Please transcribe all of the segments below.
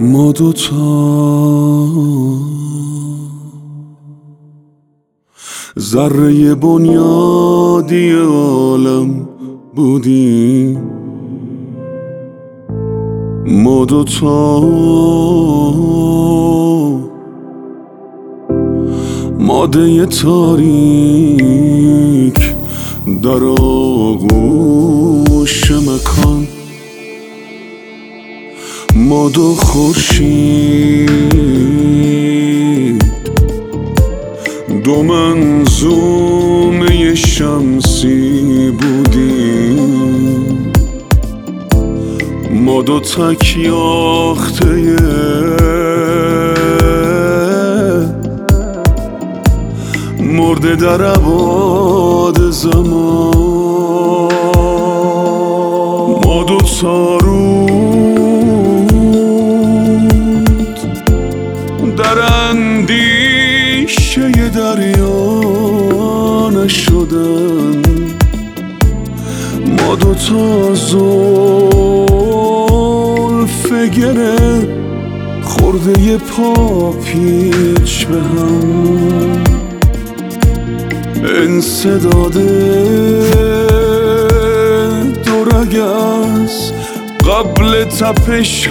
ما دوتا ذره بنیادی عالم بودیم، ما دوتا ماده تاریک در آغوش مکان، ما دو خورشید دو منظومه شمسی بودیم، ما دو تک یاخته مرده در ابعاد زمان، ما دو تارود در اندیشه دریا نشدن، ما دو تا زلف گره خورده پا پیچ به هم، انسداد دو رگ است قبل تپش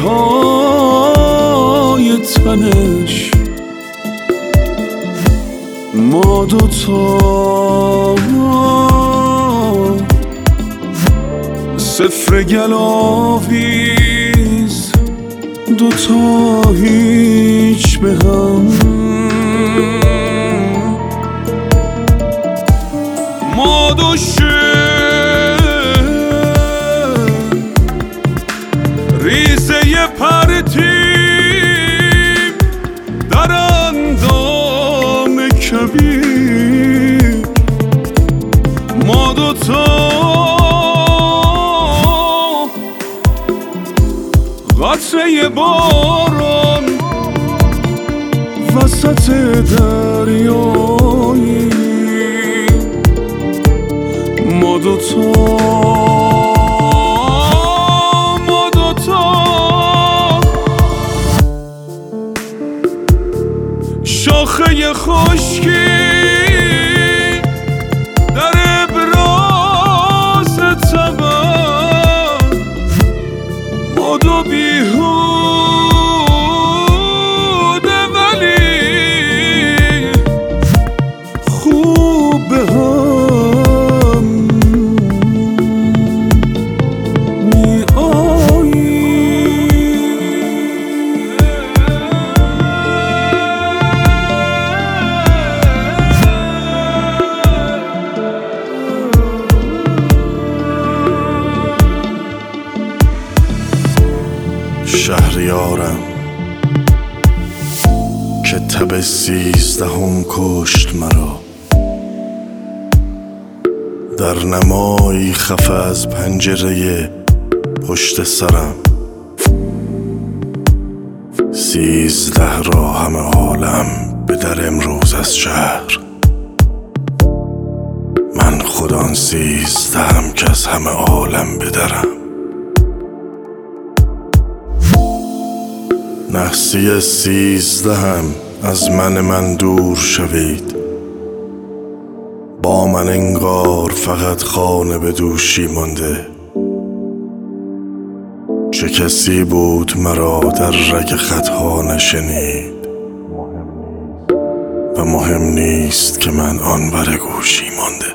های تنش، ما دوتا صفر گلاویز دوتا هیچ به هم، ما دو ریزه پرتیم در اندام کبیر، ما دوتا قطره باران وسط دریایی، ما دوتا شاخه خشکی در ابراز طبع، ما دو بیهوده ولی خوب به هم می آیی. شهریارم که تب 13 کشت مرا، در نمایی خفه از پنجره پشت سرم، 13 را همه عالم به در امروز از شهر، من خود آن 13 که از همه عالم بدرم. نحسی 13 از من دور شوید، با من انگار فقط خانه به دوشی مانده، چه کسی بود مرا در رگ خطها نشنید و مهم نیست که من آن بر گوشی مانده.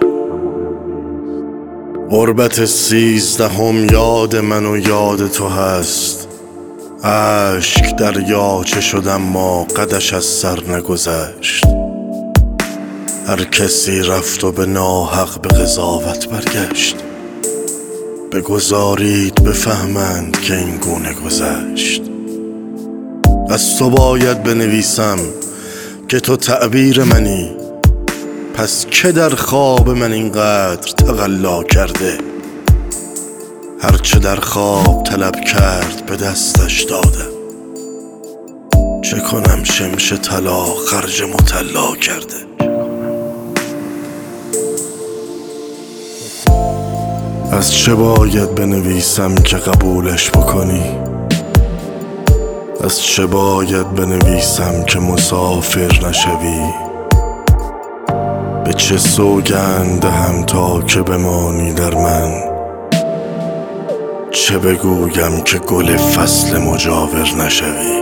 غربت 13 یاد من و یاد تو هست، اشک دریاچه شد اما قدش از سر نگذشت، هر کسی رفت و به ناحق به قضاوت برگشت، بگذارید بفهمند که این گونه گذشت. از تو باید بنویسم که تو تعبیر منی، پس که در خواب من اینقدر تقلا کرده، هرچه در خواب طلب کرد به دستش دادم، چه کنم شمش طلا خرج مطلا کرده. از چه باید بنویسم که قبولش بکنی؟ از چه باید بنویسم که مسافر نشوی؟ به چه سوگند دهم تا که بمانی در من؟ چه بگویم که گل فصل مجاور نشوی؟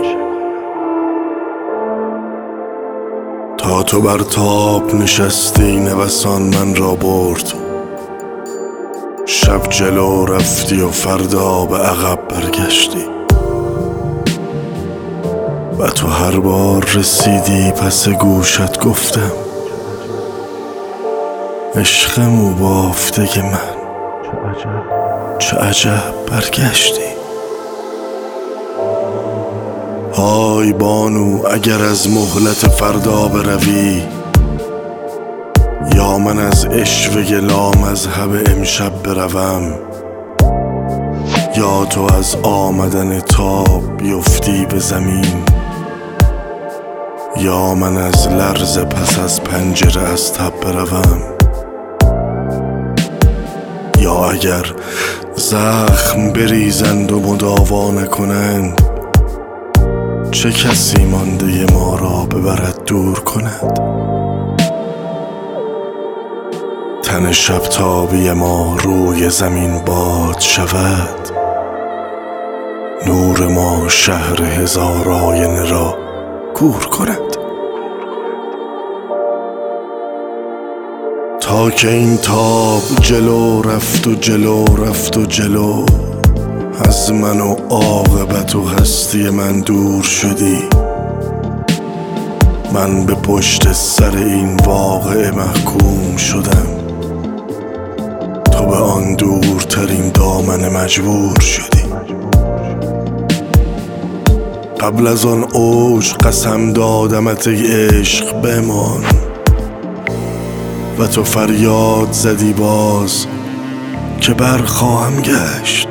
تا تو بر تاب نشستی نوسان من را برد، شب جلو رفتی و فردا به عقب برگشتی، و تو هر بار رسیدی پس گوشت گفتم عشقم و بافته من چه عجب برگشتی. های بانو اگر از مهلت فردا بروی، یا من از عشوه لامذهب امشب بروم، یا تو از آمدن تاب بیفتی به زمین، یا من از لرز پس از پنجره از تب بروم، یا اگر زخم بریزند و مداوا نکنند، چه کسی مانده ما را ببرد دور کند؟ تن شب تابی ما روی زمین باد شود، نور ما شهر هزار آینه را کور کند. تا که این تاب جلو رفت و جلو رفت و جلو، از من و عاقبت و هستی من دور شدی، من به پشت سر این واقعه محکوم شدم، تو به آن دورترین دامن مجبور شدی. قبل از آن اوج قسم دادمت ای عشق بمان، و تو فریاد زدی باز که برخواهم گشت.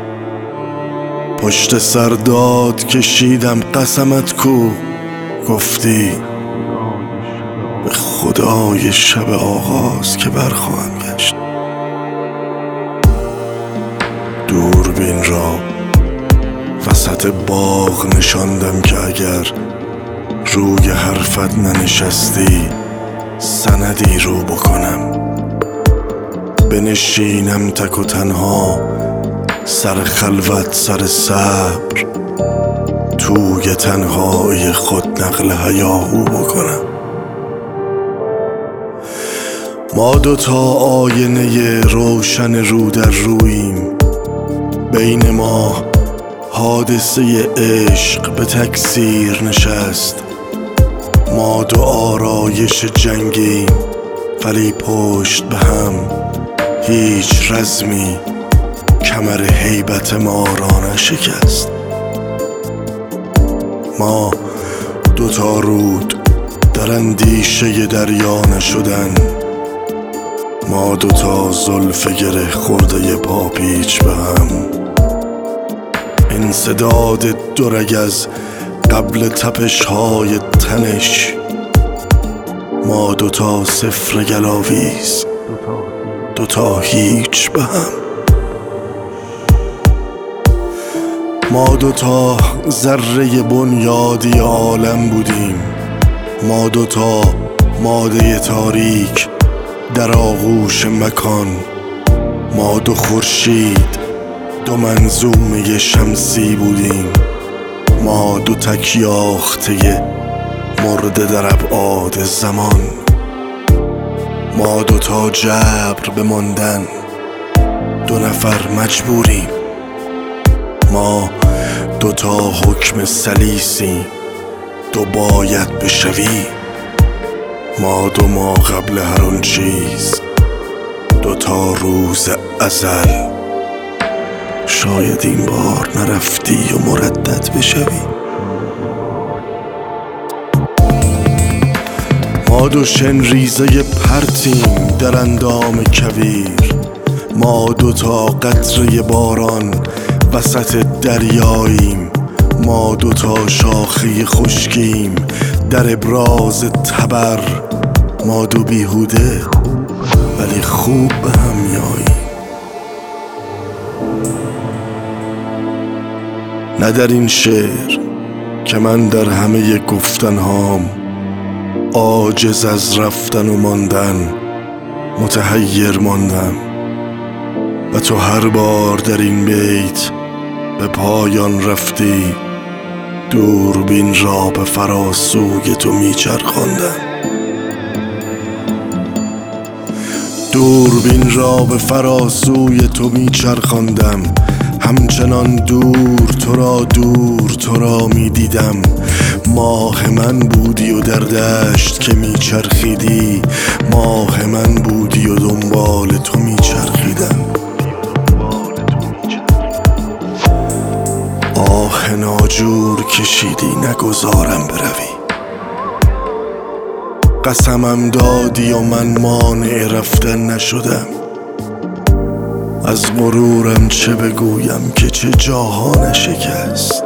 پشت سر داد کشیدم قسمت کو، گفتی به خدای شب آغاز که برخواهم گشت. دوربین را وسط باغ نشاندم که اگر روی حرفت ننشستی سندی رو بکنم، بنشینم تک و تنها سر خلوت سر صبر، توی تنهایی خود نقل هیاهو بکنم. ما دوتا آینه روشن رو در روییم، بین ما حادثه عشق به تکثیر نشست. ما دو آرایش جنگیم ولی پشت به هم، هیچ رزمی کمر هیبت ما را نشکست. ما دوتا رود در اندیشه دریا نشدن، ما دوتا زلف گره خورده پاپیچ به هم. انسداد دو رگ از قبل تپش های تنش، ما دوتا صفر گلاویز دوتا هیچ به هم. ما دوتا ذره بنیادی عالم بودیم، ما دوتا ماده تاریک در آغوش مکان، ما دو خورشید دو منظومه شمسی بودیم، ما دو تکیاخته مرده در ابعاد زمان، ما دوتا جبر به ماندن دو نفر مجبوریم، ما دوتا حکم سلیسیم دو باید بشوی، ما دو ما قبل هر آن چیز دوتا روز ازل، شاید این بار نرفتی و مردد بشوی. ما دو شن ریزه پرتیم در اندام کویر، ما دوتا قطره باران وسط دریاییم، ما دوتا شاخه خشکیم در ابراز تبر، ما دو بیهوده ولی خوب به هم میاییم. نه در این شعر که من در همه گفتنهام عاجز از رفتن و ماندن متحیر ماندم و تو هر بار در این بیت به پایان رفتی دوربین را به فراسوی تو میچرخاندم، دوربین را به فراسوی تو میچرخاندم، همچنان دور تو را میدیدم. ماه من بودی و در دشت که میچرخیدی، ماه من بودی و دنبال تو میچرخیدم. آه ناجور کشیدی نگذارم بروی، قسمم دادی و من مانع رفتن نشدم. از غرورم چه بگویم که چه جاها نشکست،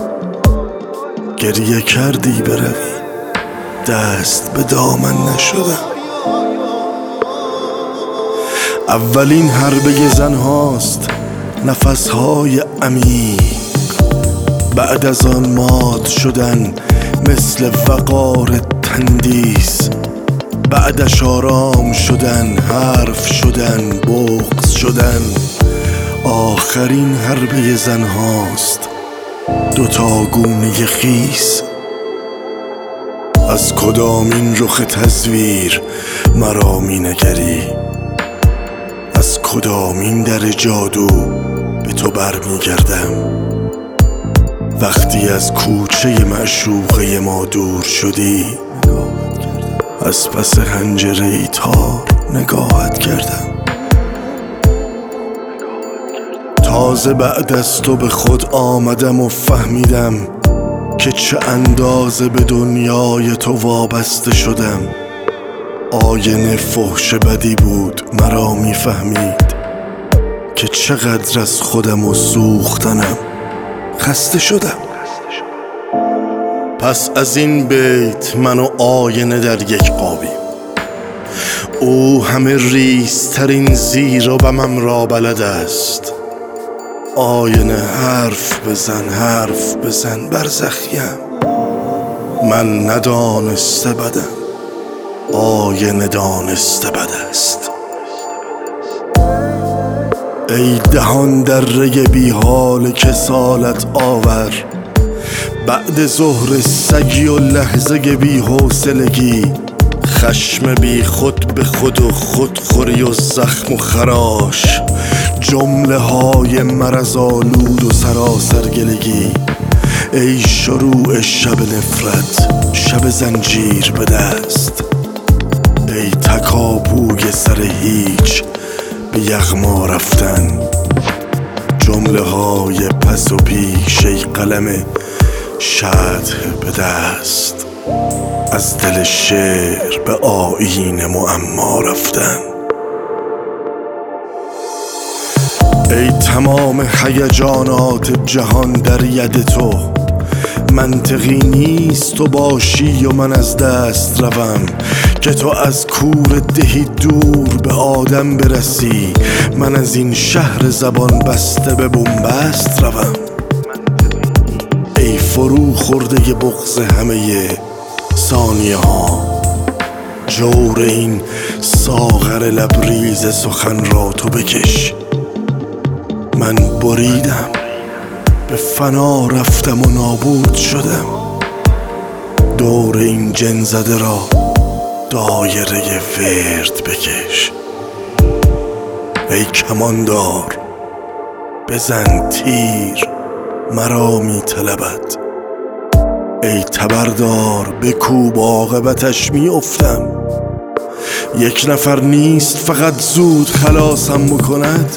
گریه کردی بروی دست به دامن نشدم. اولین حربه زنهاست نفسهای عمیق، بعد از آن مات شدن مثل وقار تندیس، بعدش آرام شدن، حرف شدن، بغض شدن. آخرین حربه زنهاست دوتا گونه خیس. از کدامین رخ تصویر مرا می نگری، از کدامین در جادو به تو برمی گردم. وقتی از کوچه معشوقه ما دور شدی، از پس حنجره تار نگاهت کردم. تازه بعد از تو به خود آمدم و فهمیدم که چه اندازه به دنیای تو وابسته شدم. آینه فحش بدی بود مرا میفهمید که چقدر از خودم و سوختنم خسته شدم. پس از این بیت من و آینه در یک قابیم. او همه ریزترین زیر و بمم را بلد است. آینه حرف بزن برزخیم. من ندانسته بدم، آینه دانسته بد است. ای دهان دره بی حال کسالت آور، بعد ظهر سگی و لحظه بی حوصلگی، خشم بی خود به خود و خودخوری و زخم و خراش، جمله های مرض آلود و سراسر گلگی. ای شروع شب نفرت، شب زنجیر به دست، ای تکاپوی سر هیچ به یغما رفتن، جمله های پس و پیش ای قلم شطح به دست، از دل شعر به آیین معما رفتن. ای تمام هیجانات جهان در ید تو، منطقی نیست تو باشی و من از دست روم، که تو از کور دهی دور به آدم برسی، من از این شهر زبان بسته به بنبست روم. ای فرو خورده بغض همه ثانیه ها، جور این ساغر لبریز سخن را تو بکش. من بریدم، به فنا رفتم و نابود شدم. دور این جن زده را دایره ورد بکش. ای کماندار بزن تیر مرا می طلبد، ای تبردار بکوب عاقبتش می افتم. یک نفر نیست فقط زود خلاصم بکند،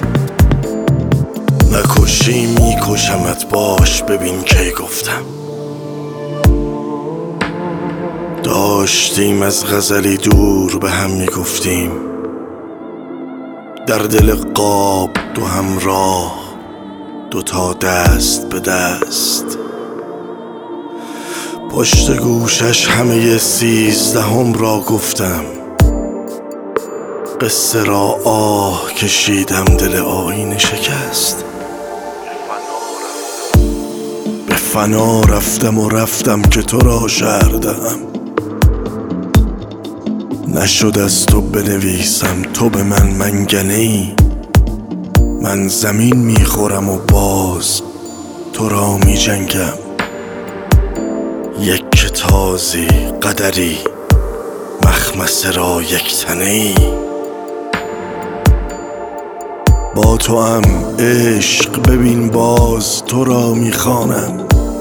نکشی میکشمت باش ببین کی گفتم. داشتیم از غزلی دور به هم میگفتیم، در دل قاب دو همراه دوتا دست به دست، پشت گوشش همه 13 را گفتم. قصه را آه کشیدم دل آینه شکست، به فنا رفتم و رفتم که تو را شعر دهم. نشد از تو بنویسم تو به من منگنه ای. من زمین میخورم و باز تو را می جنگم. یک تازی قدری مخمصه را یک تنه ای. با تو هم عشق ببین باز تو را میخوانم.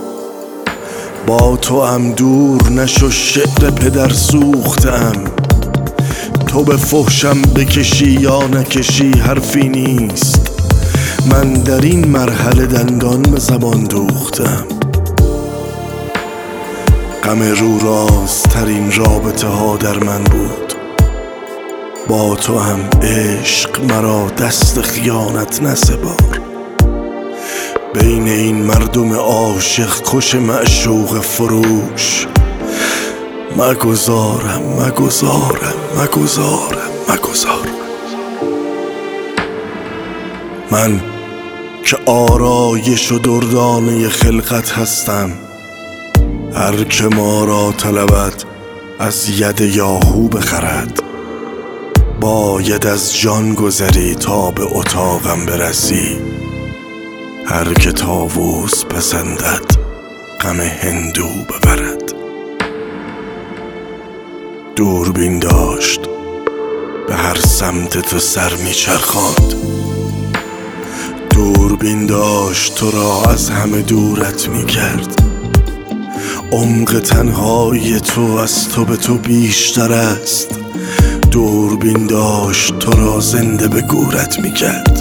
با تو هم دور نشو شعر پدر سوختم. تو به فحشم بکشی یا نکشی حرفی نیست. من در این مرحله دندان به زبان دوختم. غم رو رازترین رابطه ها در من بود. با تو هم عشق مرا دست خیانت نسپار. بین این مردم عاشق کش معشوق فروش مگذارم مگذارم مگذارم مگذارم. من که آرایش و دردانه خلقت هستم. هر که ما را طلبد از ید یاهو بخرد. باید از جان گذری تا به اتاقم برسی. هر که طاووس پسندد غم هندو ببرد. دوربین داشت به هر سمت تو سر میچرخاند. دوربین داشت تو را از همه دورت میکرد. عمق تنهای تو از تو به تو بیشتر است. دوربین داشت تو را زنده به گورت میکرد.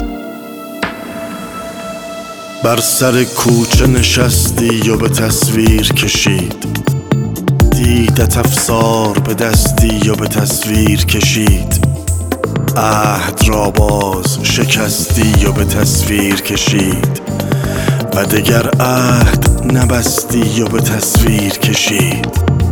بر سر کوچه نشستی و به تصویر کشید. دیدت افسار به دستی و به تصویر کشید. عهد را باز شکستی و به تصویر کشید. و دگر عهد نبستی و به تصویر کشید.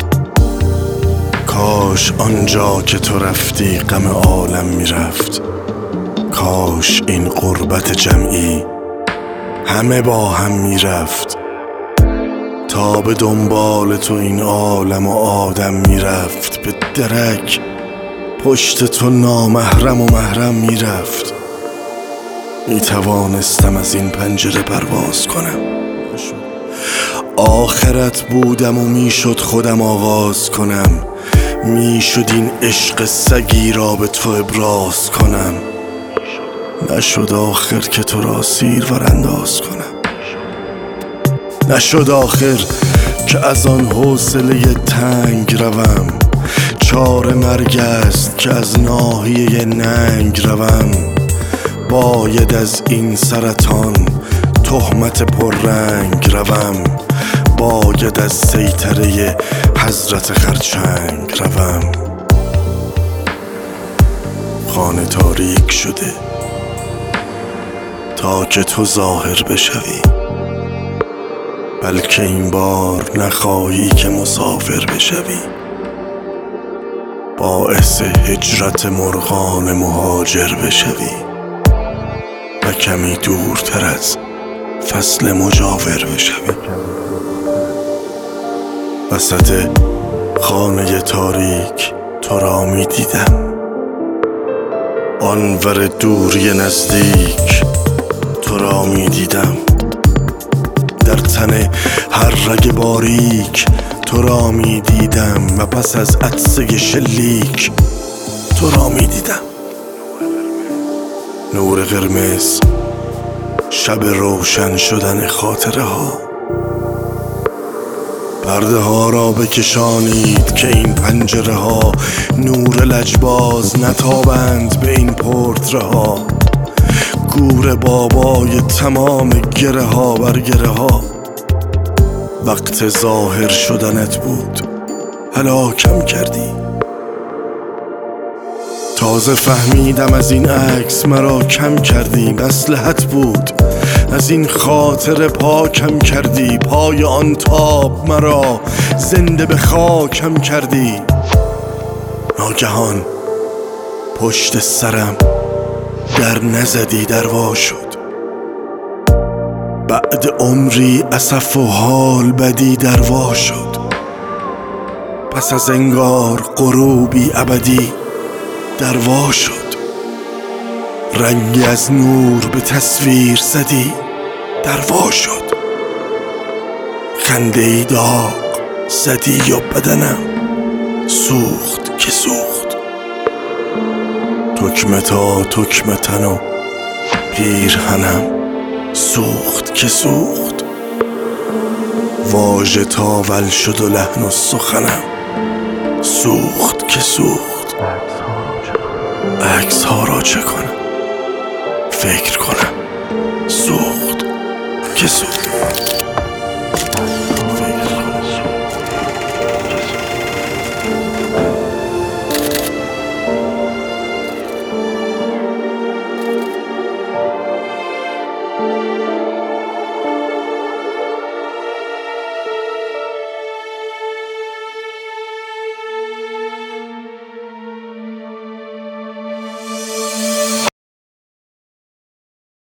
کاش آنجا که تو رفتی غم عالم میرفت. کاش این غربت جمعی همه با هم میرفت. تا به دنبال تو این عالم و آدم میرفت. به درک پشت تو نامحرم و محرم میرفت. میتوانستم از این پنجره پرواز کنم. آخرت بودم و میشد خودم آغاز کنم. میشد این عشق سگی را به تو ابراز کنم. نشد آخر که تو را سیرور انداز کنم. نشد آخر که از آن حوصله تنگ روم. چاره مرگ است که از ناحیه ننگ روم. باید از این سرطان تهمت پررنگ روم. باید از سیطره حضرت خرچنگ روم. خانه تاریک شده تا که تو ظاهر بشوی. بلکه این بار نخواهی که مسافر بشوی. باعث هجرت مرغان مهاجر بشوی و کمی دورتر از فصل مجاور بشوی. وسط خانه تاریک تو را می دیدم. آنور دوری نزدیک تو را می دیدم. در تن هر رگ باریک تو را می دیدم. و پس از عطسه شلیک تو را می دیدم. نور قرمز شب روشن شدن خاطره ها. پرده ها را بکشانید که این پنجره ها نور لجباز نتابند به این پورتره ها. گور بابای تمام گره ها بر گره ها. وقت ظاهر شدنت بود هلاکم کردی. تازه فهمیدم از این عکس مرا کم کردی. مصلحت بود از این خاطر پاکم کردی. پای آن تاب مرا زنده به خاکم کردی. ناگهان پشت سرم در نزدی در وا شد. بعد عمری اسف و حال بدی دروا شد. پس از انگار غروبی ابدی دروا شد. رنگی از نور به تصویر زدی دروا شد. خنده ای داغ زدی و بدنم سوخت که سوخت. تکمه تا تکمه تن و پیرهنم سوخت که سوخت. واژه تاول شد و لحن و سخنم سوخت که سوخت. عکس ها را چه کنم؟ فکر کنم سوخت که سوخت.